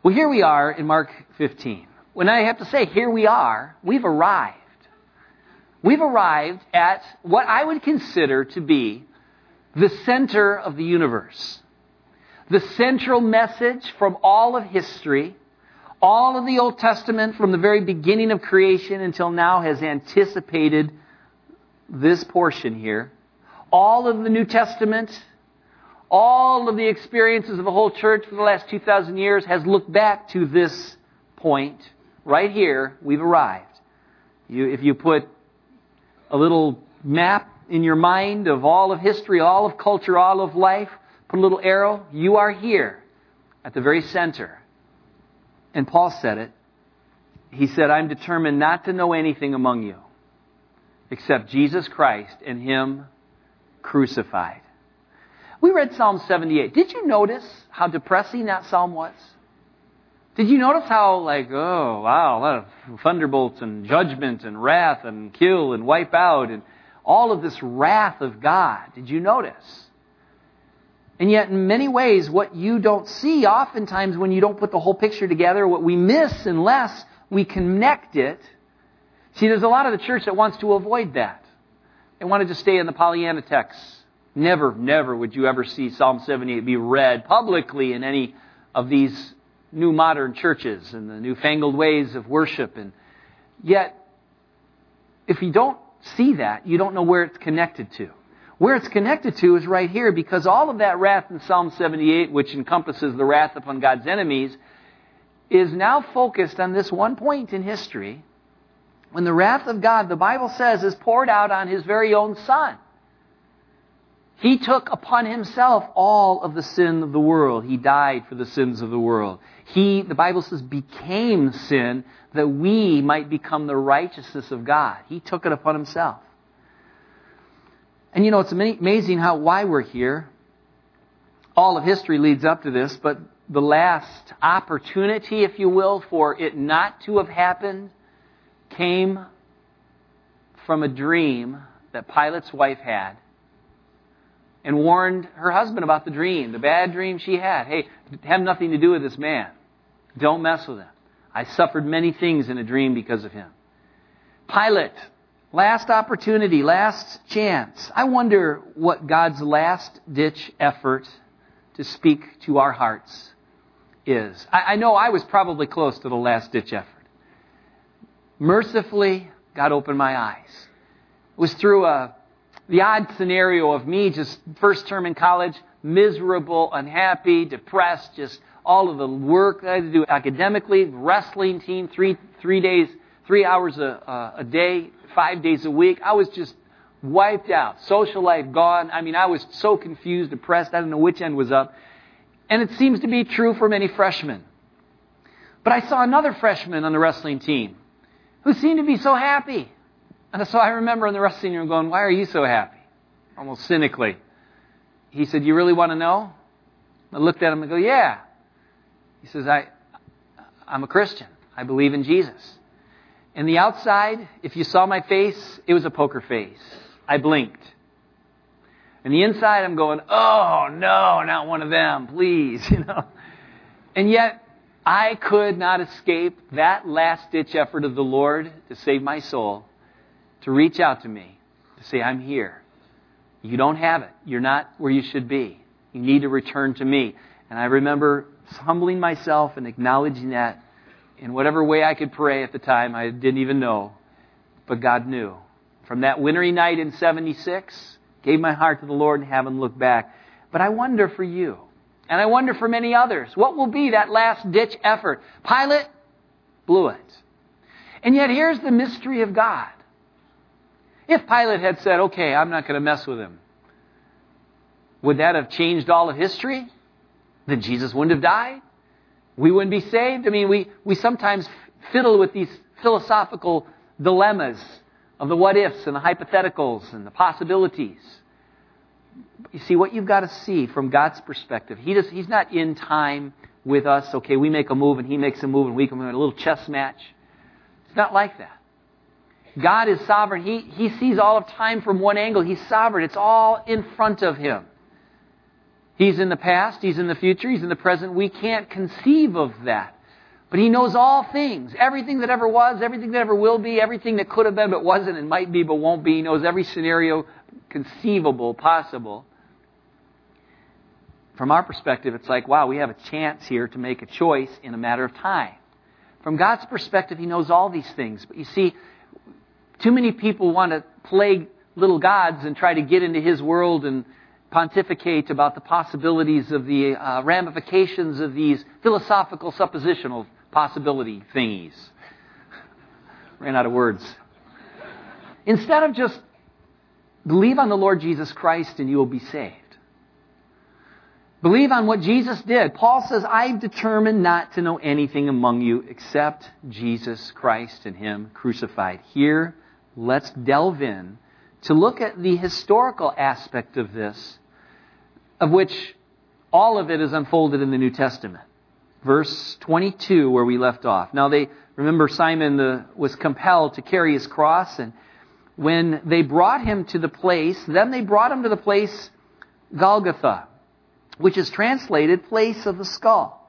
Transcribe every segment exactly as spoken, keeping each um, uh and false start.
Well, here we are in Mark fifteen. When I have to say, here we are, we've arrived. We've arrived at what I would consider to be the center of the universe. The central message from all of history, all of the Old Testament from the very beginning of creation until now has anticipated this portion here. All of the New Testament, all of the experiences of the whole church for the last two thousand years has looked back to this point. Right here, we've arrived. You, if you put a little map in your mind of all of history, all of culture, all of life, put a little arrow, you are here at the very center. And Paul said it. He said, I'm determined not to know anything among you except Jesus Christ and Him crucified. We read Psalm seventy-eight. Did you notice how depressing that psalm was? Did you notice how, like, oh, wow, a lot of thunderbolts and judgment and wrath and kill and wipe out and all of this wrath of God? Did you notice? And yet, in many ways, what you don't see, oftentimes when you don't put the whole picture together, what we miss unless we connect it. See, there's a lot of the church that wants to avoid that. They want to just stay in the Pollyanna text. Never, never would you ever see Psalm seventy-eight be read publicly in any of these new modern churches and the newfangled ways of worship. And yet, if you don't see that, you don't know where it's connected to. Where it's connected to is right here, because all of that wrath in Psalm seventy-eight, which encompasses the wrath upon God's enemies, is now focused on this one point in history when the wrath of God, the Bible says, is poured out on His very own Son. He took upon Himself all of the sin of the world. He died for the sins of the world. He, the Bible says, became sin that we might become the righteousness of God. He took it upon Himself. And you know, it's amazing how why we're here. All of history leads up to this, but the last opportunity, if you will, for it not to have happened came from a dream that Pilate's wife had and warned her husband about the dream, the bad dream she had. Hey, have nothing to do with this man. Don't mess with him. I suffered many things in a dream because of him. Pilate, last opportunity, last chance. I wonder what God's last-ditch effort to speak to our hearts is. I, I know I was probably close to the last-ditch effort. Mercifully, God opened my eyes. It was through a, the odd scenario of me just first term in college, miserable, unhappy, depressed, just all of the work that I had to do academically, wrestling team, three three days, three hours a, a day, five days a week. I was just wiped out. Social life gone. I mean, I was so confused, depressed. I don't know which end was up. And it seems to be true for many freshmen. But I saw another freshman on the wrestling team who seemed to be so happy. And so I remember in the wrestling room going, why are you so happy? Almost cynically. He said, you really want to know? I looked at him and go, yeah. He says, I, I'm a Christian. I believe in Jesus. And the outside, if you saw my face, it was a poker face. I blinked. And the inside, I'm going, oh, no, not one of them, please. You know. And yet, I could not escape that last-ditch effort of the Lord to save my soul, to reach out to me, to say, I'm here. You don't have it. You're not where you should be. You need to return to me. And I remember humbling myself and acknowledging that in whatever way I could pray at the time. I didn't even know, but God knew. From that wintry night in seventy-six, gave my heart to the Lord and haven't looked back. But I wonder for you, and I wonder for many others, what will be that last-ditch effort? Pilate blew it. And yet here's the mystery of God. If Pilate had said, okay, I'm not going to mess with him, would that have changed all of history? Then Jesus wouldn't have died. We wouldn't be saved. I mean, we, we sometimes fiddle with these philosophical dilemmas of the what-ifs and the hypotheticals and the possibilities. You see, what you've got to see from God's perspective, he does, He's not in time with us. Okay, we make a move and He makes a move and we can win a little chess match. It's not like that. God is sovereign. He, he sees all of time from one angle. He's sovereign. It's all in front of Him. He's in the past, He's in the future, He's in the present. We can't conceive of that. But He knows all things. Everything that ever was, everything that ever will be, everything that could have been but wasn't and might be but won't be. He knows every scenario conceivable, possible. From our perspective, it's like, wow, we have a chance here to make a choice in a matter of time. From God's perspective, He knows all these things. But you see, too many people want to play little gods and try to get into His world and pontificate about the possibilities of the uh, ramifications of these philosophical suppositional possibility thingies. Ran out of words. Instead of just believe on the Lord Jesus Christ and you will be saved. Believe on what Jesus did. Paul says, I've determined not to know anything among you except Jesus Christ and Him crucified. Here, let's delve in to look at the historical aspect of this, of which all of it is unfolded in the New Testament. Verse twenty-two, where we left off. Now they, remember Simon the, was compelled to carry his cross, and when they brought him to the place, then they brought him to the place Golgotha, which is translated place of the skull.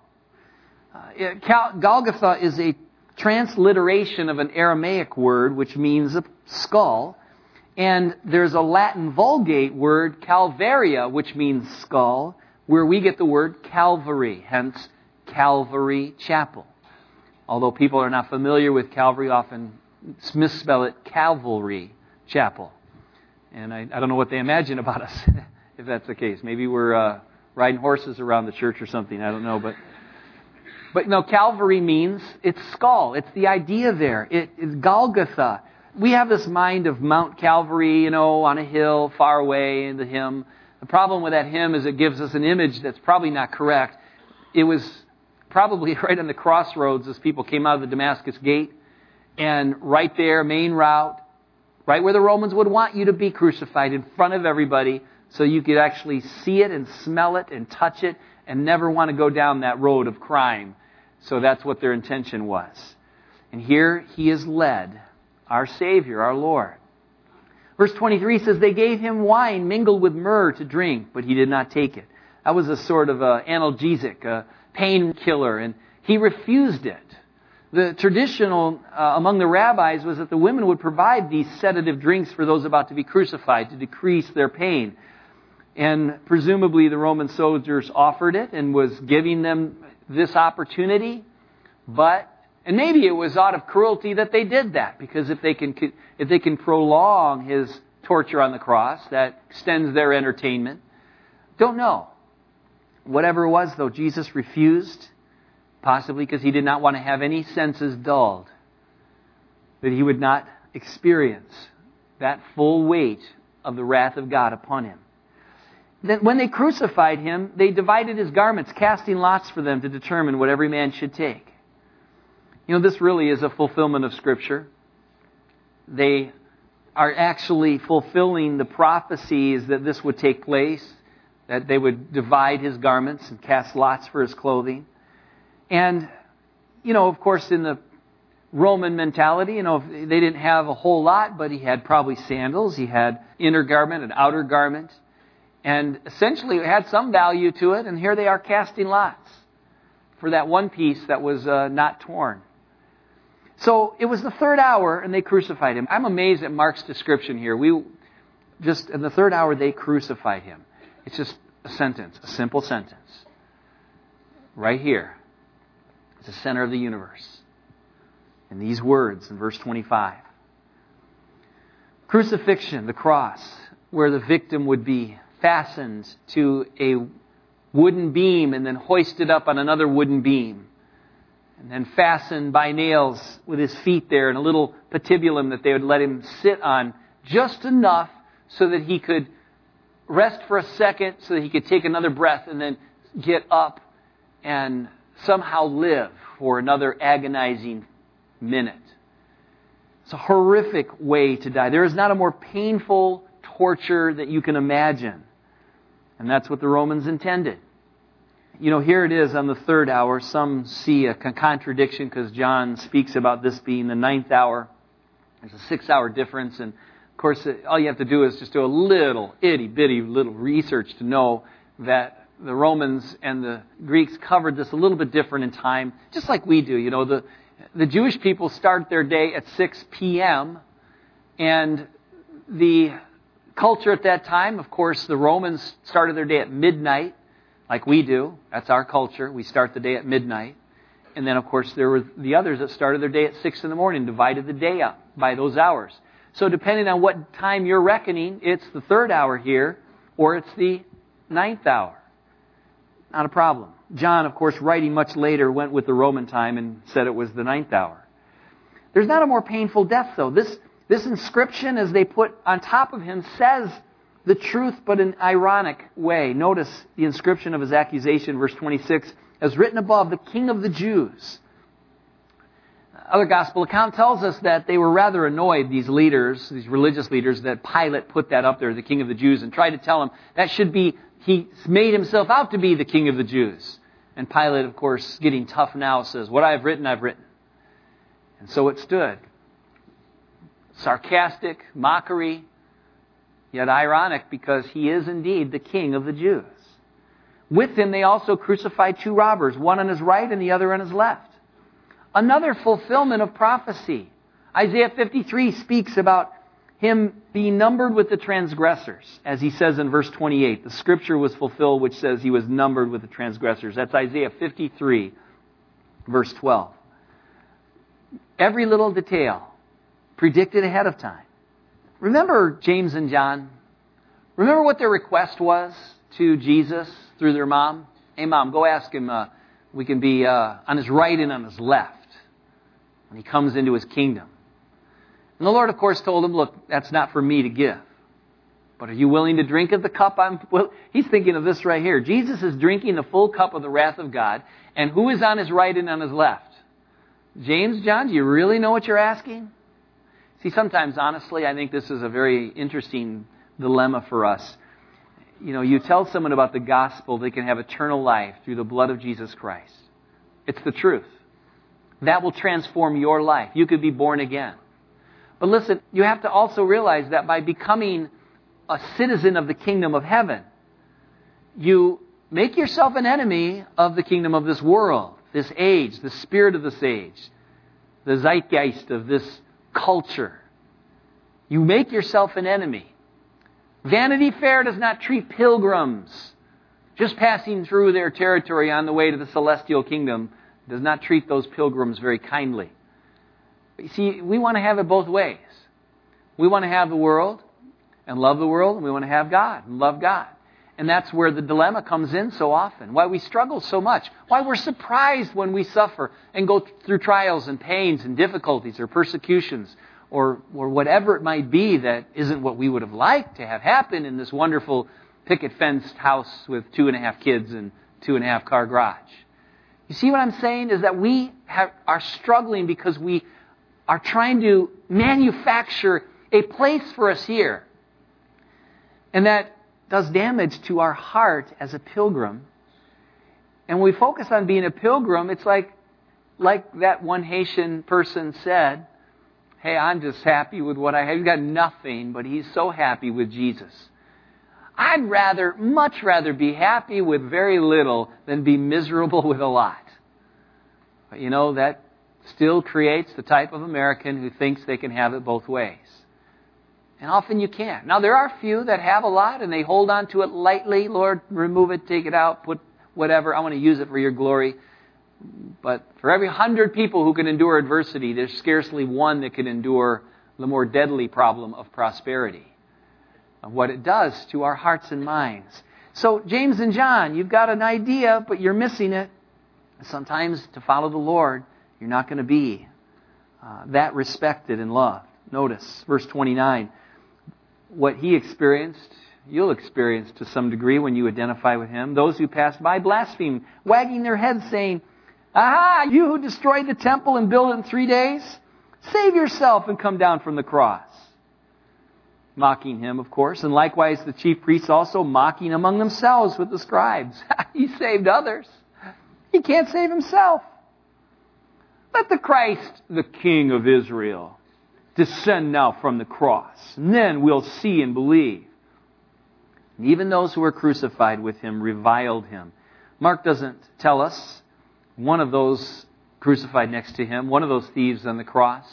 Uh, Golgotha is a transliteration of an Aramaic word which means a skull. And there's a Latin Vulgate word, Calvaria, which means skull, where we get the word Calvary, hence Calvary Chapel. Although people are not familiar with Calvary, often misspell it Calvary Chapel. And I, I don't know what they imagine about us, if that's the case. Maybe we're uh, riding horses around the church or something, I don't know. But but no, Calvary means it's skull. It's the idea there. It is Golgotha. We have this mind of Mount Calvary, you know, on a hill far away in the hymn. The problem with that hymn is it gives us an image that's probably not correct. It was probably right on the crossroads as people came out of the Damascus gate. And right there, main route, right where the Romans would want you to be crucified in front of everybody so you could actually see it and smell it and touch it and never want to go down that road of crime. So that's what their intention was. And here He is led, our Savior, our Lord. Verse twenty-three says, they gave Him wine mingled with myrrh to drink, but He did not take it. That was a sort of a analgesic, a painkiller, and He refused it. The traditional uh, among the rabbis was that the women would provide these sedative drinks for those about to be crucified to decrease their pain. And presumably the Roman soldiers offered it and was giving them this opportunity, but and maybe it was out of cruelty that they did that, because if they can if they can prolong His torture on the cross, that extends their entertainment. Don't know. Whatever it was, though, Jesus refused, possibly because He did not want to have any senses dulled, that He would not experience that full weight of the wrath of God upon Him. Then when they crucified Him, they divided His garments, casting lots for them to determine what every man should take. You know, this really is a fulfillment of Scripture. They are actually fulfilling the prophecies that this would take place, that they would divide His garments and cast lots for His clothing. And, you know, of course, in the Roman mentality, you know, they didn't have a whole lot, but He had probably sandals. He had inner garment and outer garment. And essentially it had some value to it. And here they are casting lots for that one piece that was uh, not torn. So it was the third hour and they crucified Him. I'm amazed at Mark's description here. We just in the third hour they crucified Him. It's just a sentence, a simple sentence. Right here. It's the center of the universe. And these words in verse twenty-five. Crucifixion, the cross, where the victim would be fastened to a wooden beam and then hoisted up on another wooden beam. And then fastened by nails with his feet there in a little patibulum that they would let him sit on just enough so that he could rest for a second, so that he could take another breath and then get up and somehow live for another agonizing minute. It's a horrific way to die. There is not a more painful torture that you can imagine. And that's what the Romans intended. You know, here it is on the third hour. Some see a contradiction because John speaks about this being the ninth hour. There's a six-hour difference. And, of course, all you have to do is just do a little itty-bitty little research to know that the Romans and the Greeks covered this a little bit different in time, just like we do. You know, the, the Jewish people start their day at six p.m., and the culture at that time, of course, the Romans started their day at midnight, like we do. That's our culture. We start the day at midnight. And then, of course, there were the others that started their day at six in the morning, divided the day up by those hours. So depending on what time you're reckoning, it's the third hour here, or it's the ninth hour. Not a problem. John, of course, writing much later, went with the Roman time and said it was the ninth hour. There's not a more painful death, though. This, this inscription, as they put on top of him, says the truth, but in an ironic way. Notice the inscription of his accusation, verse twenty-six, as written above, the King of the Jews. Other gospel account tells us that they were rather annoyed, these leaders, these religious leaders, that Pilate put that up there, the King of the Jews, and tried to tell him that should be, he made himself out to be the King of the Jews. And Pilate, of course, getting tough now, says, what I've written, I've written. And so it stood. Sarcastic, mockery, yet ironic, because he is indeed the King of the Jews. With him they also crucified two robbers, one on his right and the other on his left. Another fulfillment of prophecy. Isaiah fifty-three speaks about him being numbered with the transgressors. As he says in verse twenty-eight, the scripture was fulfilled which says he was numbered with the transgressors. That's Isaiah fifty-three, verse twelve. Every little detail predicted ahead of time. Remember James and John? Remember what their request was to Jesus through their mom? Hey, Mom, go ask him, uh, we can be uh, on his right and on his left when he comes into his kingdom. And the Lord, of course, told him, look, that's not for me to give. But are you willing to drink of the cup? I'm well, he's thinking of this right here. Jesus is drinking the full cup of the wrath of God. And who is on his right and on his left? James, John, do you really know what you're asking? See, sometimes, honestly, I think this is a very interesting dilemma for us. You know, you tell someone about the gospel, they can have eternal life through the blood of Jesus Christ. It's the truth. That will transform your life. You could be born again. But listen, you have to also realize that by becoming a citizen of the kingdom of heaven, you make yourself an enemy of the kingdom of this world, this age, the spirit of this age, the zeitgeist of this culture. You make yourself an enemy. Vanity Fair does not treat pilgrims just passing through their territory on the way to the celestial kingdom, does not treat those pilgrims very kindly. But you see, we want to have it both ways. We want to have the world and love the world, and we want to have God and love God. And that's where the dilemma comes in so often. Why we struggle so much. Why we're surprised when we suffer and go through trials and pains and difficulties or persecutions or, or whatever it might be that isn't what we would have liked to have happen in this wonderful picket fenced house with two and a half kids and two and a half car garage. You see what I'm saying is that we have, are struggling because we are trying to manufacture a place for us here. And that does damage to our heart as a pilgrim. And when we focus on being a pilgrim, it's like, like that one Haitian person said, hey, I'm just happy with what I have. He's got nothing, but he's so happy with Jesus. I'd rather, much rather be happy with very little than be miserable with a lot. But you know, that still creates the type of American who thinks they can have it both ways. And often you can't. Now, there are few that have a lot and they hold on to it lightly. Lord, remove it, take it out, put whatever. I want to use it for your glory. But for every hundred people who can endure adversity, there's scarcely one that can endure the more deadly problem of prosperity, of what it does to our hearts and minds. So, James and John, you've got an idea, but you're missing it. Sometimes to follow the Lord, you're not going to be uh, that respected and loved. Notice verse twenty-nine. What he experienced, you'll experience to some degree when you identify with him. Those who passed by blasphemed, wagging their heads, saying, aha, you who destroyed the temple and built it in three days, save yourself and come down from the cross. Mocking him, of course, and likewise the chief priests also mocking among themselves with the scribes. He saved others. He can't save himself. Let the Christ, the King of Israel, descend now from the cross, and then we'll see and believe. And even those who were crucified with him reviled him. Mark doesn't tell us one of those crucified next to him, one of those thieves on the cross.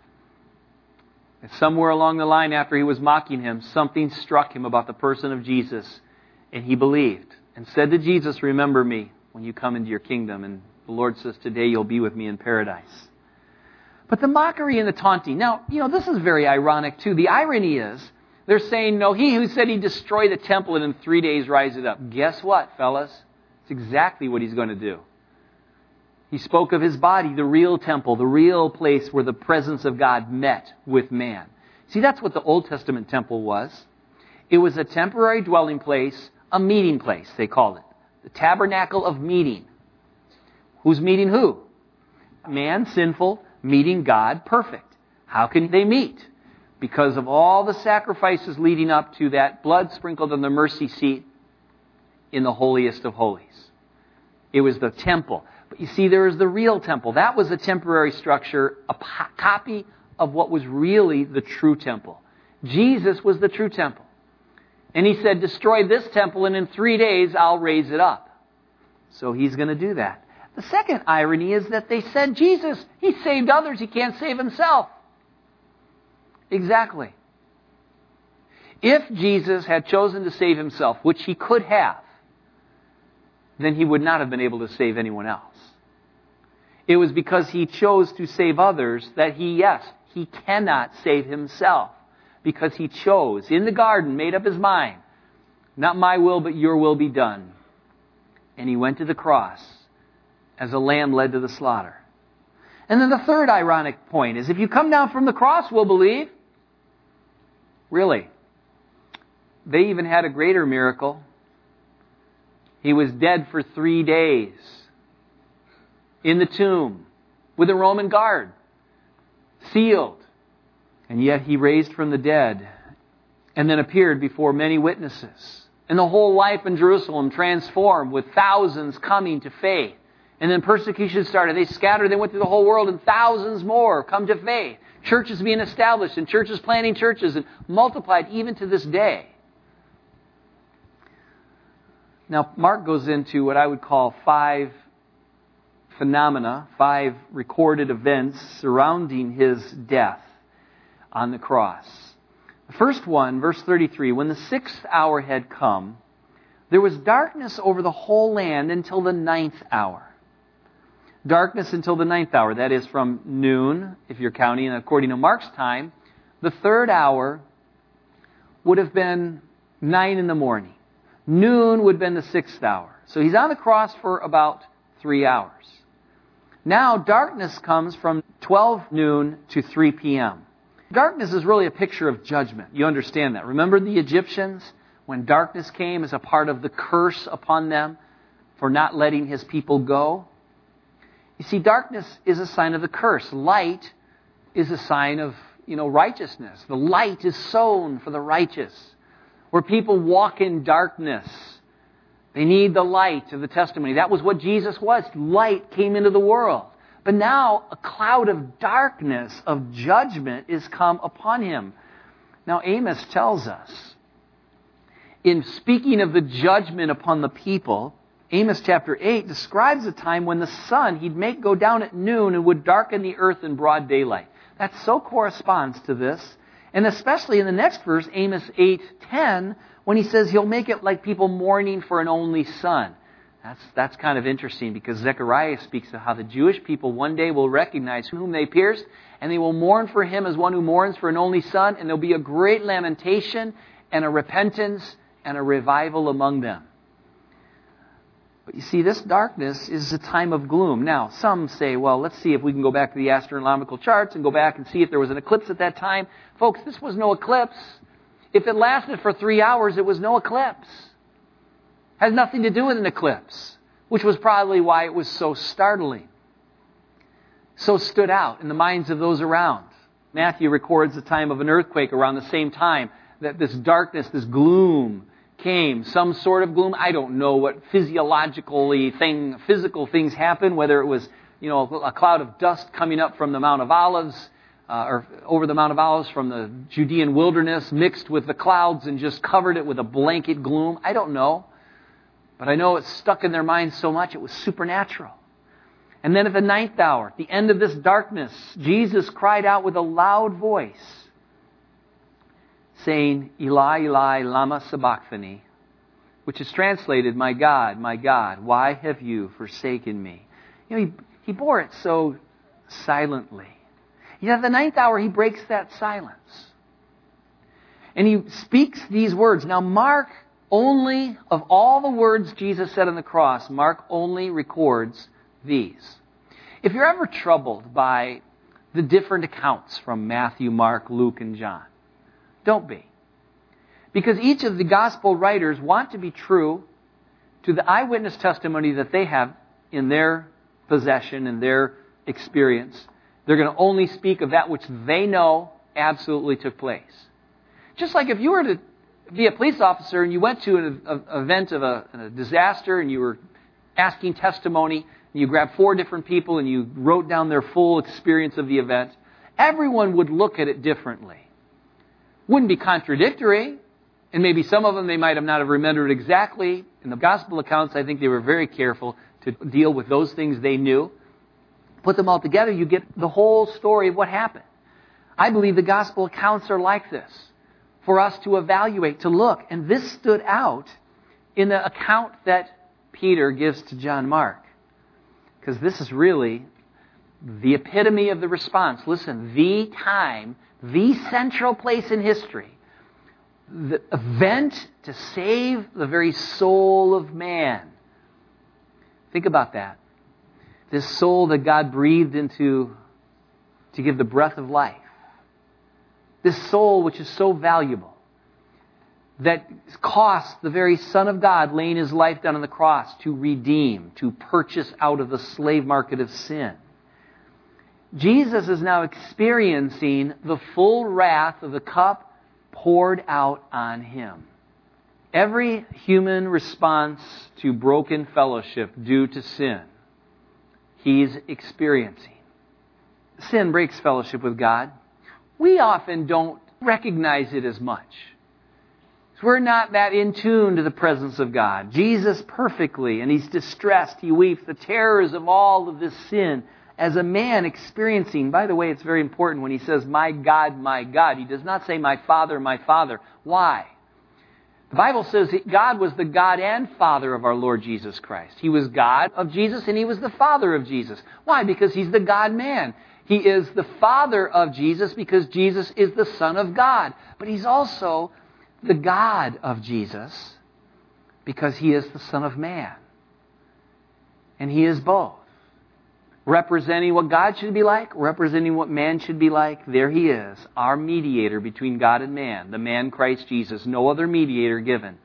And somewhere along the line after he was mocking him, something struck him about the person of Jesus, and he believed and said to Jesus, "Remember me when you come into your kingdom." And the Lord says, "Today you'll be with me in paradise." But the mockery and the taunting. Now, you know, this is very ironic too. The irony is, they're saying, no, he who said he'd destroy the temple and in three days rise it up. Guess what, fellas? It's exactly what he's going to do. He spoke of his body, the real temple, the real place where the presence of God met with man. See, that's what the Old Testament temple was. It was a temporary dwelling place, a meeting place, they called it. The tabernacle of meeting. Who's meeting who? Man, sinful, meeting God, perfect. How can they meet? Because of all the sacrifices leading up to that blood sprinkled on the mercy seat in the holiest of holies. It was the temple. But you see, there is the real temple. That was a temporary structure, a po- copy of what was really the true temple. Jesus was the true temple. And he said, destroy this temple and in three days I'll raise it up. So he's going to do that. The second irony is that they said, Jesus, he saved others, he can't save himself. Exactly. If Jesus had chosen to save himself, which he could have, then he would not have been able to save anyone else. It was because he chose to save others that he, yes, he cannot save himself. Because he chose, in the garden, made up his mind, not my will, but your will be done. And he went to the cross as a lamb led to the slaughter. And then the third ironic point is, if you come down from the cross, we'll believe. Really. They even had a greater miracle. He was dead for three days in the tomb with a Roman guard, sealed. And yet he raised from the dead and then appeared before many witnesses. And the whole life in Jerusalem transformed with thousands coming to faith. And then persecution started. They scattered. They went through the whole world and thousands more come to faith. Churches being established and churches planting churches and multiplied even to this day. Now, Mark goes into what I would call five phenomena, five recorded events surrounding his death on the cross. The first one, verse thirty-three, when the sixth hour had come, there was darkness over the whole land until the ninth hour. Darkness until the ninth hour, that is from noon, if you're counting according to Mark's time. The third hour would have been nine in the morning. Noon would have been the sixth hour. So he's on the cross for about three hours. Now darkness comes from twelve noon to three p.m. Darkness is really a picture of judgment. You understand that. Remember the Egyptians? When darkness came as a part of the curse upon them for not letting his people go? You see, darkness is a sign of the curse. Light is a sign of, you know, righteousness. The light is sown for the righteous. Where people walk in darkness, they need the light of the testimony. That was what Jesus was. Light came into the world. But now a cloud of darkness, of judgment, is come upon him. Now Amos tells us, in speaking of the judgment upon the people, Amos chapter eight describes a time when the sun he'd make go down at noon and would darken the earth in broad daylight. That so corresponds to this. And especially in the next verse, Amos eight ten, when he says he'll make it like people mourning for an only son. That's, that's kind of interesting because Zechariah speaks of how the Jewish people one day will recognize whom they pierced and they will mourn for him as one who mourns for an only son, and there'll be a great lamentation and a repentance and a revival among them. But you see, this darkness is a time of gloom. Now, some say, well, let's see if we can go back to the astronomical charts and go back and see if there was an eclipse at that time. Folks, this was no eclipse. If it lasted for three hours, it was no eclipse. Has nothing to do with an eclipse, which was probably why it was so startling, so stood out in the minds of those around. Matthew records the time of an earthquake around the same time that this darkness, this gloom came, some sort of gloom. I don't know what physiologically thing, physical things happen, whether it was, you know, a cloud of dust coming up from the Mount of Olives uh, or over the Mount of Olives from the Judean wilderness, mixed with the clouds and just covered it with a blanket gloom. I don't know. But I know it's stuck in their minds so much, it was supernatural. And then at the ninth hour, at the end of this darkness, Jesus cried out with a loud voice, saying, Eli, Eli, lama sabachthani, which is translated, My God, my God, why have you forsaken me? You know, he, he bore it so silently. Yet at the ninth hour, he breaks that silence. And he speaks these words. Now, Mark only, of all the words Jesus said on the cross, Mark only records these. If you're ever troubled by the different accounts from Matthew, Mark, Luke, and John, don't be. Because each of the gospel writers want to be true to the eyewitness testimony that they have in their possession and their experience. They're going to only speak of that which they know absolutely took place. Just like if you were to be a police officer and you went to an event of a, a disaster and you were asking testimony, and you grabbed four different people and you wrote down their full experience of the event, everyone would look at it differently. Wouldn't be contradictory, and maybe some of them they might have not have remembered exactly. In the gospel accounts, I think they were very careful to deal with those things they knew. Put them all together, you get the whole story of what happened. I believe the gospel accounts are like this, for us to evaluate, to look. And this stood out in the account that Peter gives to John Mark. Because this is really the epitome of the response. Listen, the time, the central place in history, the event to save the very soul of man. Think about that. This soul that God breathed into to give the breath of life. This soul which is so valuable that cost the very Son of God laying His life down on the cross to redeem, to purchase out of the slave market of sin. Jesus is now experiencing the full wrath of the cup poured out on Him. Every human response to broken fellowship due to sin, He's experiencing. Sin breaks fellowship with God. We often don't recognize it as much. We're not that in tune to the presence of God. Jesus perfectly, and He's distressed, He weeps, the terrors of all of this sin as a man experiencing. By the way, it's very important when He says, My God, my God. He does not say, My Father, my Father. Why? The Bible says that God was the God and Father of our Lord Jesus Christ. He was God of Jesus and He was the Father of Jesus. Why? Because He's the God-man. He is the Father of Jesus because Jesus is the Son of God. But He's also the God of Jesus because He is the Son of Man. And He is both. Representing what God should be like, representing what man should be like. There He is, our mediator between God and man, the man Christ Jesus, no other mediator given.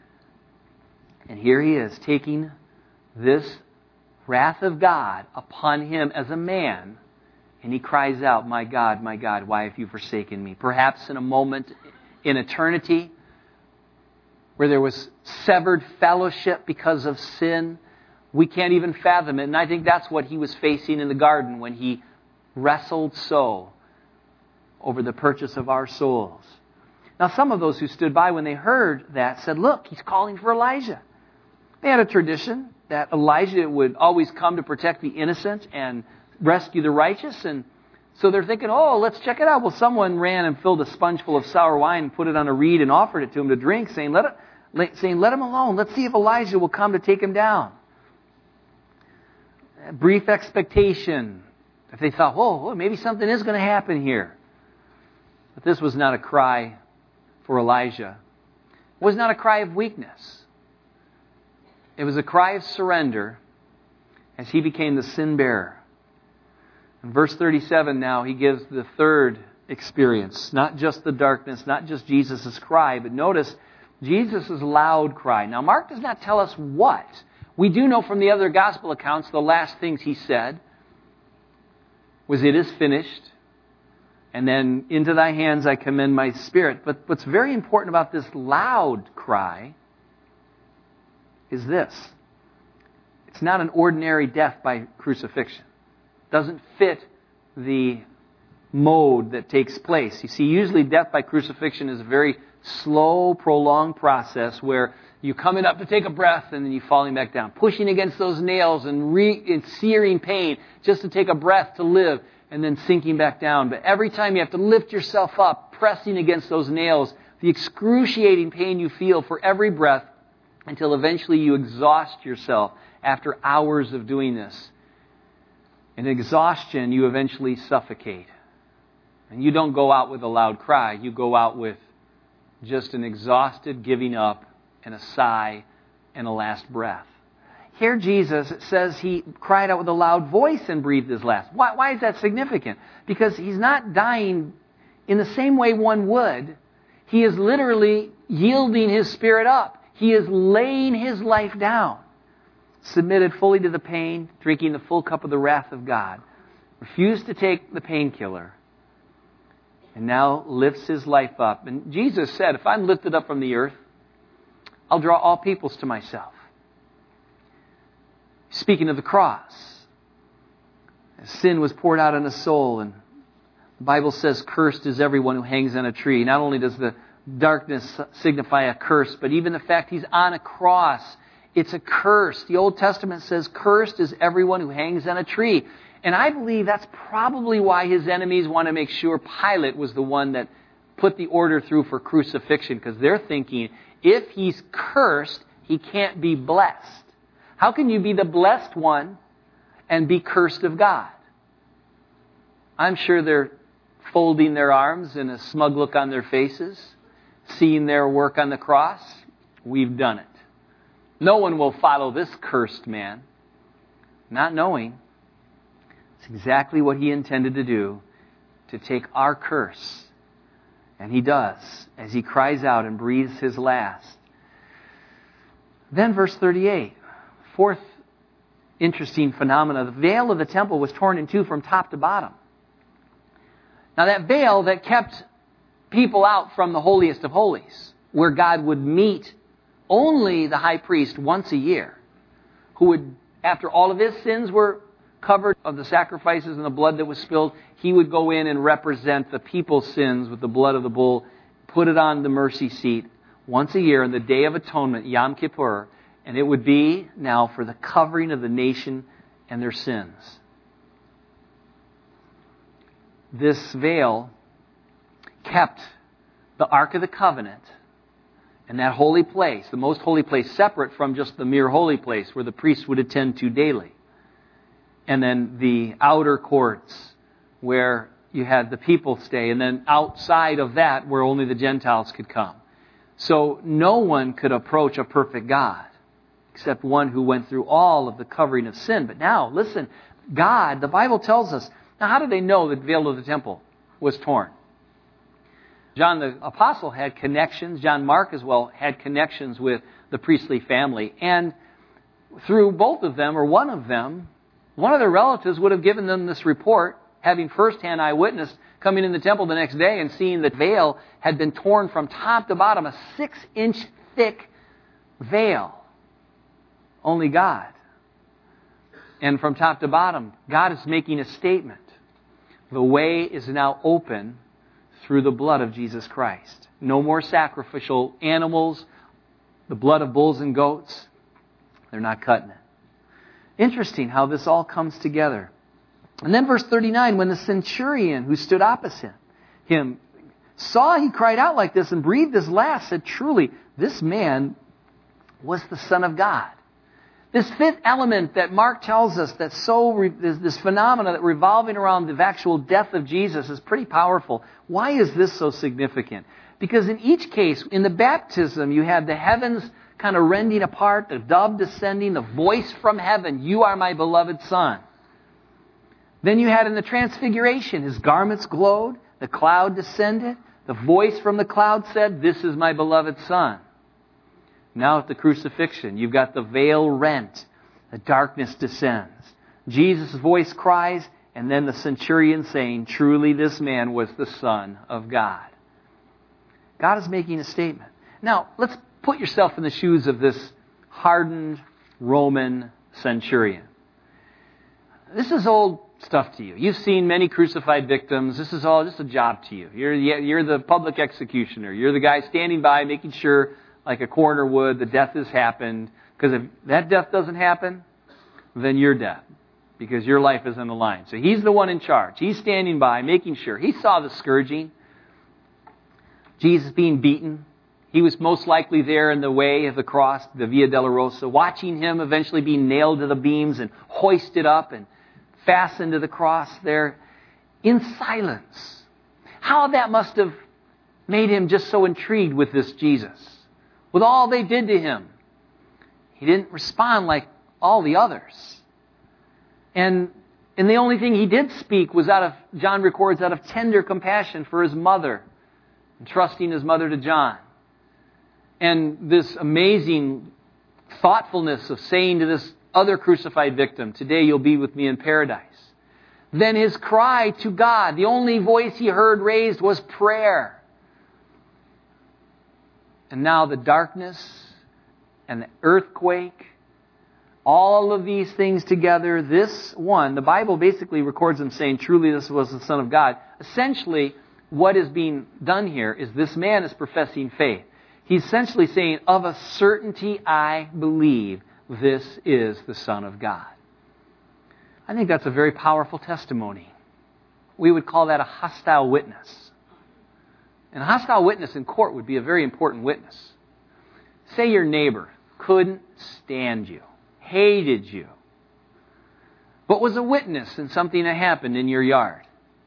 And here He is taking this wrath of God upon Him as a man, and He cries out, My God, my God, why have you forsaken me? Perhaps in a moment in eternity where there was severed fellowship because of sin. We can't even fathom it. And I think that's what He was facing in the garden when He wrestled so over the purchase of our souls. Now, some of those who stood by when they heard that said, look, He's calling for Elijah. They had a tradition that Elijah would always come to protect the innocent and rescue the righteous. And so they're thinking, oh, let's check it out. Well, someone ran and filled a sponge full of sour wine and put it on a reed and offered it to him to drink, saying, let it, saying, let him alone. Let's see if Elijah will come to take him down. Brief expectation. If they thought, whoa, maybe something is going to happen here. But this was not a cry for Elijah. It was not a cry of weakness. It was a cry of surrender as he became the sin bearer. In verse thirty-seven now, he gives the third experience. Not just the darkness, not just Jesus' cry, but notice Jesus' loud cry. Now, Mark does not tell us what. We do know from the other gospel accounts the last things he said was, it is finished. And then, into thy hands I commend my spirit. But what's very important about this loud cry is this. It's not an ordinary death by crucifixion. It doesn't fit the mode that takes place. You see, usually death by crucifixion is a very slow, prolonged process where you're coming up to take a breath and then you're falling back down, pushing against those nails and re- in searing pain just to take a breath to live, and then sinking back down. But every time you have to lift yourself up, pressing against those nails, the excruciating pain you feel for every breath, until eventually you exhaust yourself after hours of doing this. In exhaustion, you eventually suffocate. And you don't go out with a loud cry. You go out with just an exhausted giving up and a sigh and a last breath. Here Jesus, it says he cried out with a loud voice and breathed his last. Why, why is that significant? Because he's not dying in the same way one would. He is literally yielding his spirit up. He is laying his life down, submitted fully to the pain, drinking the full cup of the wrath of God, refused to take the painkiller, and now lifts his life up. And Jesus said, if I'm lifted up from the earth, I'll draw all peoples to myself. Speaking of the cross, sin was poured out on a soul, and the Bible says, cursed is everyone who hangs on a tree. Not only does the darkness signify a curse, but even the fact he's on a cross, it's a curse. The Old Testament says, cursed is everyone who hangs on a tree. And I believe that's probably why his enemies want to make sure Pilate was the one that put the order through for crucifixion, because they're thinking, if he's cursed, he can't be blessed. How can you be the blessed one and be cursed of God? I'm sure they're folding their arms and a smug look on their faces, seeing their work on the cross. We've done it. No one will follow this cursed man, not knowing it's exactly what he intended to do, to take our curse. And he does, as he cries out and breathes his last. Then verse thirty-eight, fourth interesting phenomena. The veil of the temple was torn in two from top to bottom. Now that veil that kept people out from the holiest of holies, where God would meet only the high priest once a year, who would, after all of his sins were covered of the sacrifices and the blood that was spilled, he would go in and represent the people's sins with the blood of the bull, put it on the mercy seat once a year on the Day of Atonement, Yom Kippur, and it would be now for the covering of the nation and their sins. This veil kept the Ark of the Covenant and that holy place, the most holy place, separate from just the mere holy place where the priests would attend to daily. And then the outer courts where you had the people stay, and then outside of that where only the Gentiles could come. So no one could approach a perfect God except one who went through all of the covering of sin. But now, listen, God, the Bible tells us, now how did they know the veil of the temple was torn? John the Apostle had connections, John Mark as well had connections with the priestly family. And through both of them, or one of them, one of their relatives would have given them this report, having first-hand eyewitness coming in the temple the next day and seeing that veil had been torn from top to bottom, a six-inch thick veil. Only God. And from top to bottom, God is making a statement. The way is now open through the blood of Jesus Christ. No more sacrificial animals, the blood of bulls and goats. They're not cutting it. Interesting how this all comes together. And then verse thirty-nine, when the centurion who stood opposite him saw he cried out like this and breathed his last, said, truly, this man was the Son of God. This fifth element that Mark tells us that's so, re- this, this phenomena that revolving around the actual death of Jesus is pretty powerful. Why is this so significant? Because in each case, in the baptism, you had the heavens kind of rending apart, the dove descending, the voice from heaven, you are my beloved Son. Then you had in the transfiguration, his garments glowed, the cloud descended, the voice from the cloud said, this is my beloved Son. Now at the crucifixion, you've got the veil rent, the darkness descends. Jesus' voice cries, and then the centurion saying, truly this man was the Son of God. God is making a statement. Now, let's put yourself in the shoes of this hardened Roman centurion. This is Old stuff to you. You've seen many crucified victims. This is all just a job to you. You're, you're the public executioner. You're the guy standing by making sure, like a coroner would, the death has happened. Because if that death doesn't happen, then you're dead. Because your life is on the line. So he's the one in charge. He's standing by, making sure. He saw the scourging. Jesus being beaten. He was most likely there in the way of the cross, the Via Dolorosa, watching him eventually be nailed to the beams and hoisted up and fastened to the cross there in silence. How that must have made him just so intrigued with this Jesus. With all they did to him. He didn't respond like all the others. And, and the only thing he did speak was out of, John records, out of tender compassion for his mother. Entrusting his mother to John. And this amazing thoughtfulness of saying to this other crucified victim, today you'll be with me in paradise. Then his cry to God, the only voice he heard raised was prayer. And now the darkness and the earthquake, all of these things together, this one, the Bible basically records him saying, truly this was the Son of God. Essentially, what is being done here is this man is professing faith. He's essentially saying, of a certainty I believe this is the Son of God. I think that's a very powerful testimony. We would call that a hostile witness. And a hostile witness in court would be a very important witness. Say your neighbor couldn't stand you, hated you, but was a witness in something that happened in your yard.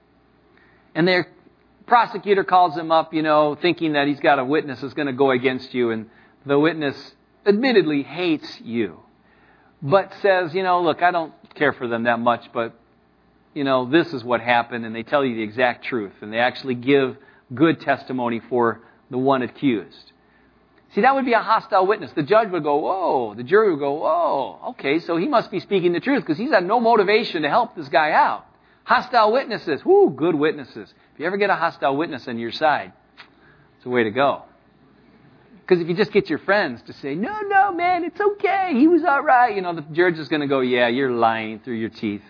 And their prosecutor calls him up, you know, thinking that he's got a witness that's going to go against you, and the witness admittedly hates you, but says, you know, look, I don't care for them that much, but, you know, this is what happened, and they tell you the exact truth, and they actually give good testimony for the one accused. See, that would be a hostile witness. The judge would go, whoa. The jury would go, whoa. Okay, so he must be speaking the truth because he's had no motivation to help this guy out. Hostile witnesses. Whoo, good witnesses. If you ever get a hostile witness on your side, it's a way to go. Because if you just get your friends to say, no, no, man, it's okay. He was all right. You know, the judge is going to go, yeah, you're lying through your teeth.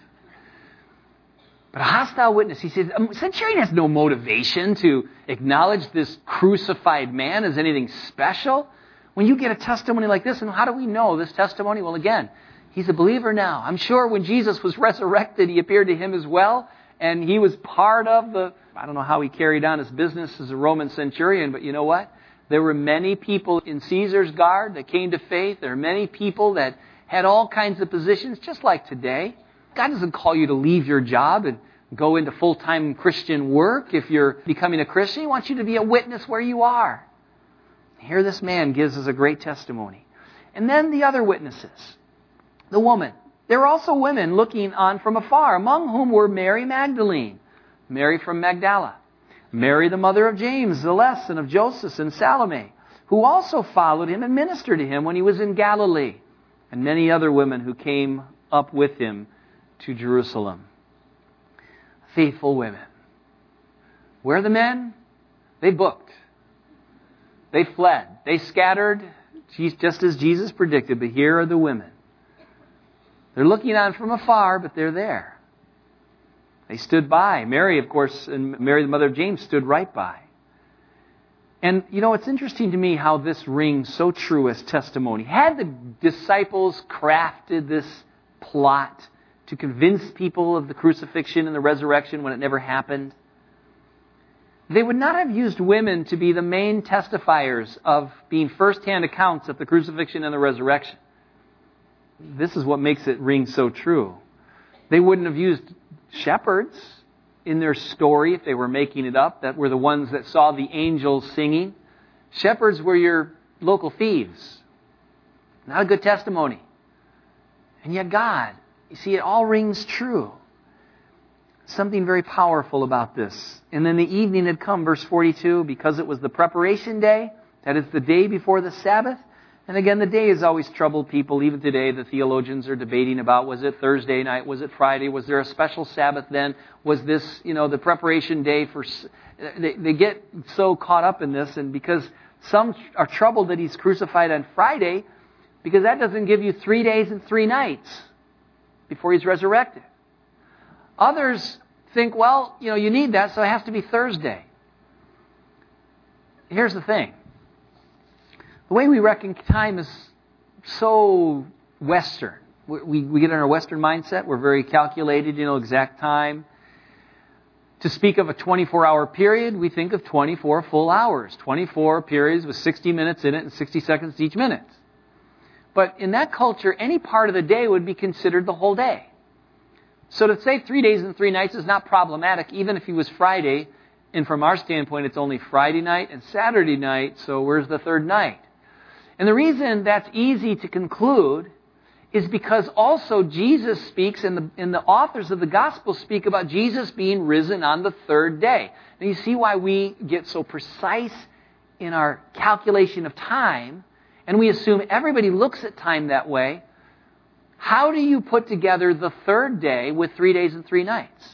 But a hostile witness, he says, a centurion has no motivation to acknowledge this crucified man as anything special. When you get a testimony like this, and how do we know this testimony? Well, again, he's a believer now. I'm sure when Jesus was resurrected, he appeared to him as well. And he was part of the, I don't know how he carried on his business as a Roman centurion, but you know what? There were many people in Caesar's guard that came to faith. There are many people that had all kinds of positions, just like today. God doesn't call you to leave your job and go into full-time Christian work if you're becoming a Christian. He wants you to be a witness where you are. Here this man gives us a great testimony. And then the other witnesses. The woman. There were also women looking on from afar, among whom were Mary Magdalene, Mary from Magdala, Mary the mother of James, the Less, and of Joseph and Salome, who also followed him and ministered to him when he was in Galilee, and many other women who came up with him to Jerusalem. Faithful women. Where are the men? They booked. They fled. They scattered, just as Jesus predicted. But here are the women. They're looking on from afar, but they're there. They stood by. Mary, of course, and Mary, the mother of James, stood right by. And, you know, it's interesting to me how this rings so true as testimony. Had the disciples crafted this plot to convince people of the crucifixion and the resurrection when it never happened, they would not have used women to be the main testifiers of being first-hand accounts of the crucifixion and the resurrection. This is what makes it ring so true. They wouldn't have used shepherds in their story if they were making it up, that were the ones that saw the angels singing. Shepherds were your local thieves. Not a good testimony. And yet God, you see, it all rings true. Something very powerful about this. And then the evening had come, verse forty-two, because it was the preparation day, that is the day before the Sabbath. And again, the day has always troubled people. Even today, the theologians are debating about, was it Thursday night? Was it Friday? Was there a special Sabbath then? Was this, you know, the preparation day for... They, they get so caught up in this, and because some are troubled that he's crucified on Friday, because that doesn't give you three days and three nights before he's resurrected. Others think, well, you know, you need that, so it has to be Thursday. Here's the thing. The way we reckon time is so Western. We, we, we get in our Western mindset. We're very calculated, you know, exact time. To speak of a twenty-four hour period, we think of twenty-four full hours. twenty-four periods with sixty minutes in it and sixty seconds each minute. But in that culture, any part of the day would be considered the whole day. So to say three days and three nights is not problematic, even if it was Friday. And from our standpoint, it's only Friday night and Saturday night, so where's the third night? And the reason that's easy to conclude is because also Jesus speaks, and the, and the authors of the Gospel speak about Jesus being risen on the third day. And you see why we get so precise in our calculation of time, and we assume everybody looks at time that way. How do you put together the third day with three days and three nights?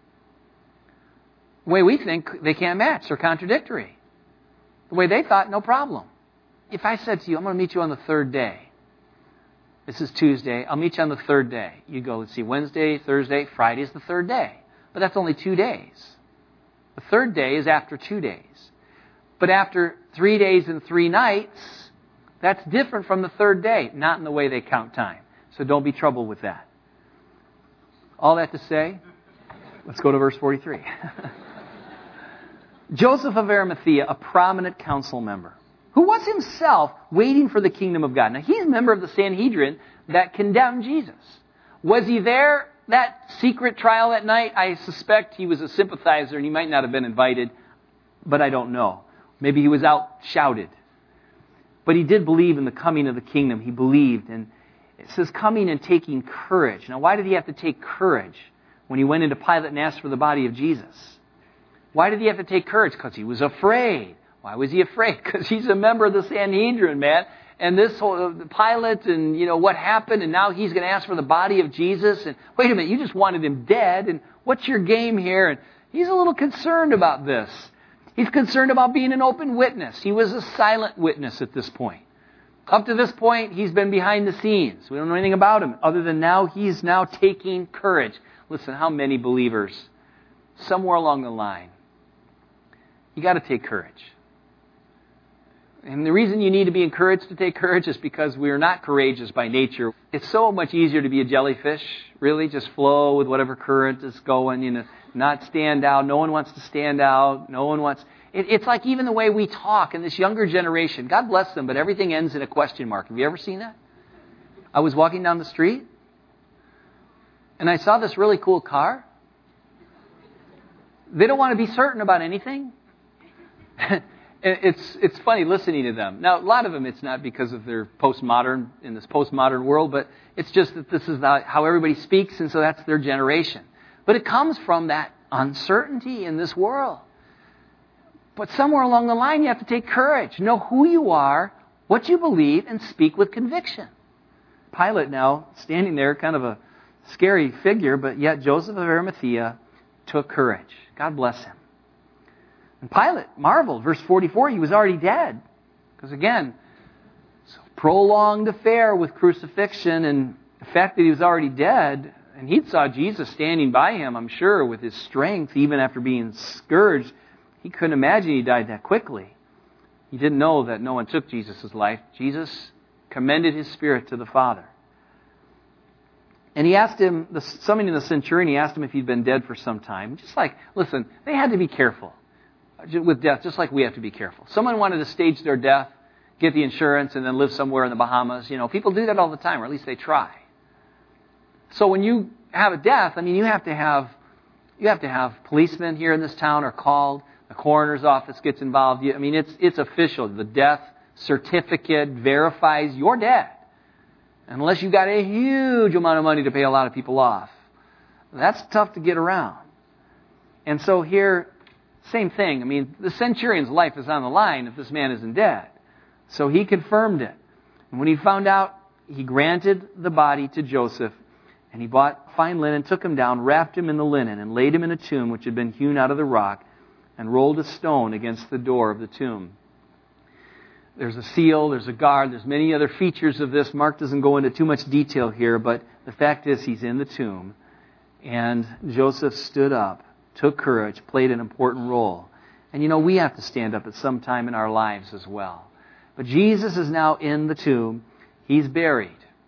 The way we think, they can't match. They're contradictory. The way they thought, no problem. If I said to you, I'm going to meet you on the third day. This is Tuesday. I'll meet you on the third day. You go, let's see, Wednesday, Thursday, Friday is the third day. But that's only two days. The third day is after two days. But after three days and three nights, that's different from the third day. Not in the way they count time. So don't be troubled with that. All that to say, let's go to verse forty-three. Joseph of Arimathea, a prominent council member, who was himself waiting for the kingdom of God. Now, he's a member of the Sanhedrin that condemned Jesus. Was he there that secret trial that night? I suspect he was a sympathizer and he might not have been invited, but I don't know. Maybe he was out shouted. But he did believe in the coming of the kingdom. He believed. And it says coming and taking courage. Now, why did he have to take courage when he went into Pilate and asked for the body of Jesus? Why did he have to take courage? Because he was afraid. Why was he afraid? Because he's a member of the Sanhedrin, man. And this whole Pilate and, you know, what happened, and now he's going to ask for the body of Jesus. And wait a minute, you just wanted him dead. And what's your game here? And he's a little concerned about this. He's concerned about being an open witness. He was a silent witness at this point. Up to this point, he's been behind the scenes. We don't know anything about him, other than now he's now taking courage. Listen, how many believers, somewhere along the line, you got to take courage. And the reason you need to be encouraged to take courage is because we are not courageous by nature. It's so much easier to be a jellyfish, really, just flow with whatever current is going, you know, not stand out. No one wants to stand out. No one wants... It, it's like even the way we talk in this younger generation. God bless them, but everything ends in a question mark. Have you ever seen that? I was walking down the street, and I saw this really cool car. They don't want to be certain about anything. It's it's funny listening to them. Now, a lot of them, it's not because of their postmodern, in this postmodern world, but it's just that this is how everybody speaks, and so that's their generation. But it comes from that uncertainty in this world. But somewhere along the line, you have to take courage. Know who you are, what you believe, and speak with conviction. Pilate now, standing there, kind of a scary figure, but yet Joseph of Arimathea took courage. God bless him. And Pilate marveled. Verse forty-four, he was already dead. Because again, so prolonged affair with crucifixion, and the fact that he was already dead, and he saw Jesus standing by him, I'm sure, with his strength, even after being scourged. He couldn't imagine he died that quickly. He didn't know that no one took Jesus' life. Jesus commended his spirit to the Father. And he asked him, the, summoning the centurion, he asked him if he'd been dead for some time. Just like, listen, they had to be careful with death, just like we have to be careful. Someone wanted to stage their death, get the insurance, and then live somewhere in the Bahamas. You know, people do that all the time, or at least they try. So when you have a death, I mean, you have to have, you have to have policemen here in this town are called. The coroner's office gets involved. I mean, it's it's official. The death certificate verifies you're dead. Unless you got a huge amount of money to pay a lot of people off. That's tough to get around. And so here, same thing. I mean, the centurion's life is on the line if this man isn't dead. So he confirmed it. And when he found out, he granted the body to Joseph. And he bought fine linen, took him down, wrapped him in the linen, and laid him in a tomb which had been hewn out of the rock, and rolled a stone against the door of the tomb. There's a seal, there's a guard, there's many other features of this. Mark doesn't go into too much detail here, but the fact is he's in the tomb. And Joseph stood up, took courage, played an important role. And you know, we have to stand up at some time in our lives as well. But Jesus is now in the tomb. He's buried.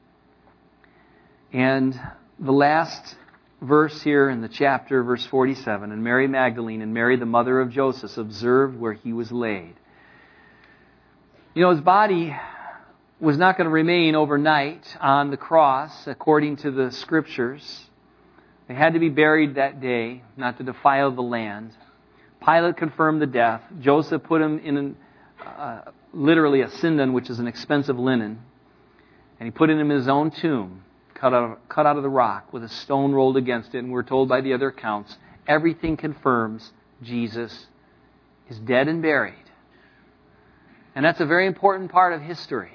And the last verse here in the chapter, verse forty-seven, and Mary Magdalene and Mary, the mother of Joseph, observed where he was laid. You know, his body was not going to remain overnight on the cross, according to the Scriptures. They had to be buried that day, not to defile the land. Pilate confirmed the death. Joseph put him in an, uh, literally a sindon, which is an expensive linen. And he put it in his own tomb, cut out, of, cut out of the rock, with a stone rolled against it. And we're told by the other accounts, everything confirms Jesus is dead and buried. And that's a very important part of history.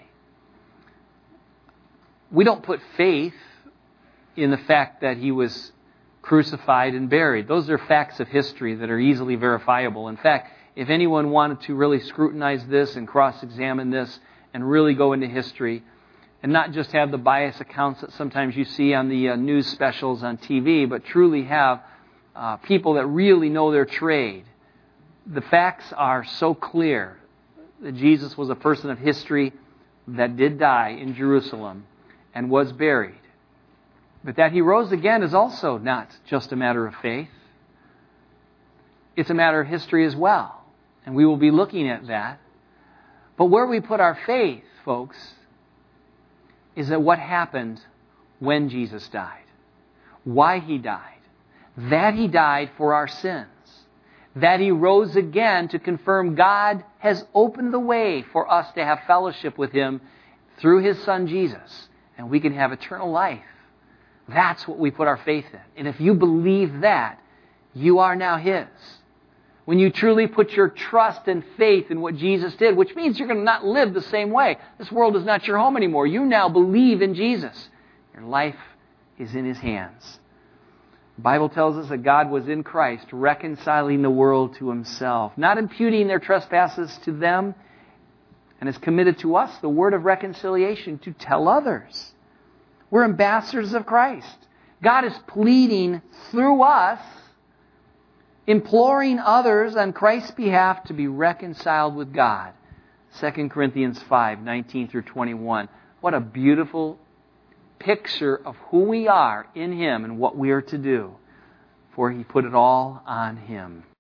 We don't put faith in the fact that he was crucified and buried. Those are facts of history that are easily verifiable. In fact, if anyone wanted to really scrutinize this and cross-examine this and really go into history and not just have the biased accounts that sometimes you see on the uh, news specials on T V, but truly have uh, people that really know their trade, the facts are so clear that Jesus was a person of history that did die in Jerusalem and was buried. But that he rose again is also not just a matter of faith. It's a matter of history as well. And we will be looking at that. But where we put our faith, folks, is that what happened when Jesus died. Why he died. That he died for our sins. That he rose again to confirm God has opened the way for us to have fellowship with him through his Son Jesus. And we can have eternal life. That's what we put our faith in. And if you believe that, you are now his. When you truly put your trust and faith in what Jesus did, which means you're going to not live the same way. This world is not your home anymore. You now believe in Jesus. Your life is in his hands. The Bible tells us that God was in Christ reconciling the world to himself, not imputing their trespasses to them, and has committed to us the word of reconciliation to tell others. We're ambassadors of Christ. God is pleading through us, imploring others on Christ's behalf to be reconciled with God. Second Corinthians five, nineteen through twenty-one. What a beautiful picture of who we are in him and what we are to do. For he put it all on him.